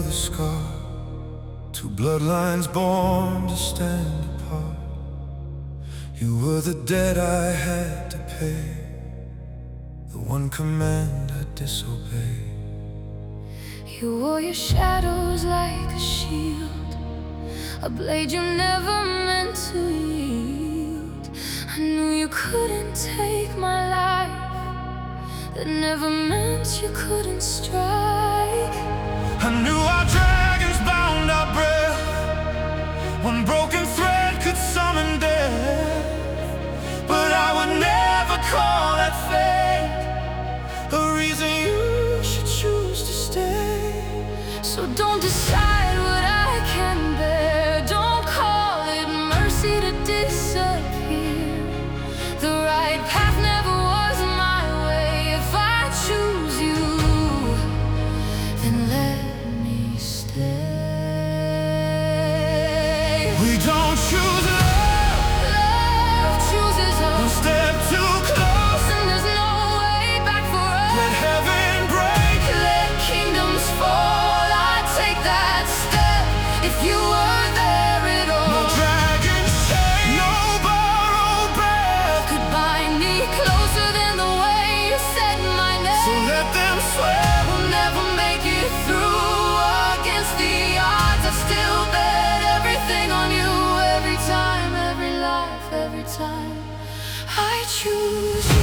the scar. Two bloodlines born to stand apart. You were the debt I had to pay, the one command I disobeyed. You wore your shadows like a shield, a blade you never meant to yield. I knew you couldn't take my life, that never meant you couldn't strike. I knew our dragons bound our breath, one broken thread could summon death. But I would never call that fate a reason you should choose to stay. So don't decide what I can bear, don't call it mercy to disappear. The right path never was my way. If I choose you, then let me stay. We don't choose love, Love chooses us. one step too close, And there's no way back for us. let heaven break, Let kingdoms fall. I'd take that step if you were there at no all. dragon's chain, no borrowed breath. Could bind me closer than the way you said my name. So let them swear We'll never make it through. Against the odds, I still bet everything on you. Every time, every life, every time I choose you.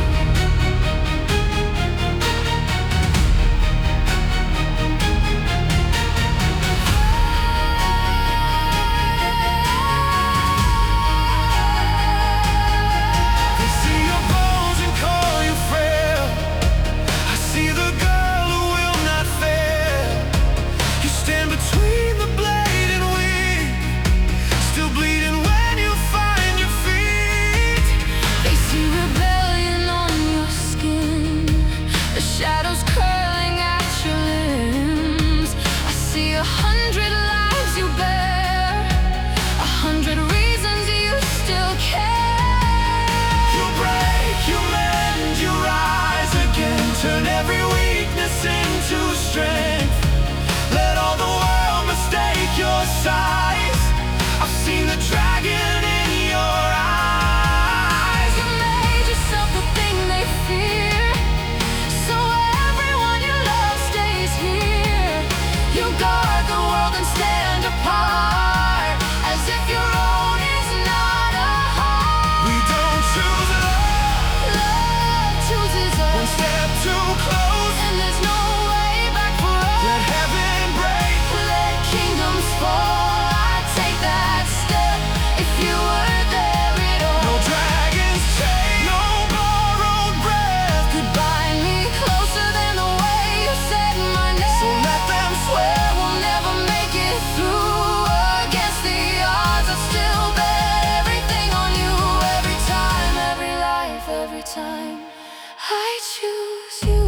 They see your bones and call you frail. I see the girl who will not fail. You stand between the blade and we, still bleeding when you find your feet. They see rebellion on your skin, the shadows curling at your limbs. I see 100 lives you bear, 100 reasons you still care. You break, you mend, you rise again. Turn every weakness into strength. Let all the world mistake your size. I've seen the dragon in your eyes. You made yourself the thing they fear, so everyone you love stays here. You guard the world and stand apart, as if your own is not a heart. We don't choose love, Love chooses one us, step too close. and there's no way back for Let us. heaven break, Let kingdoms fall. I'd take that step if you were there at all. no dragon's chain, no borrowed breath. Could bind me closer than the way you said my name. So let them swear We'll never make it through. Against the odds, I still bet everything on you. Every time, every life, every time I choose you.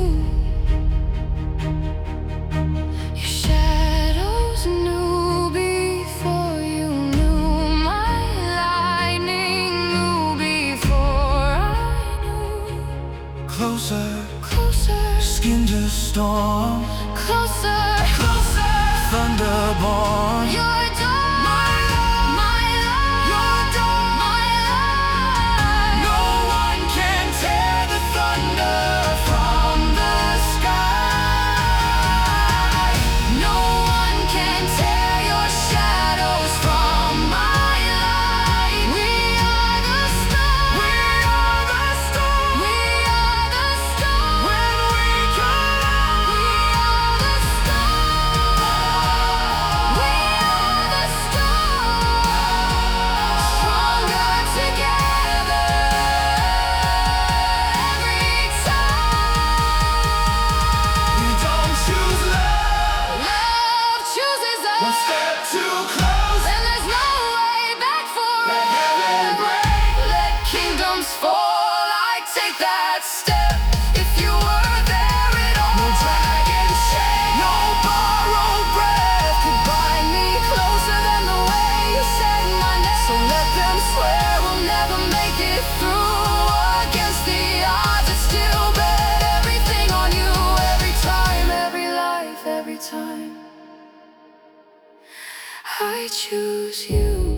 Your shadows knew before you knew. My lightning knew before I knew. closer, Closer, skin to storm, closer, closer, thunderborn. your dawn, my light, your dawn, my light. No one can tear the thunder from the sky. No one can tear your shadows from my light. We are the stars. We are the storm. We are the stars. When we collide, We are the stars. We are the I choose you.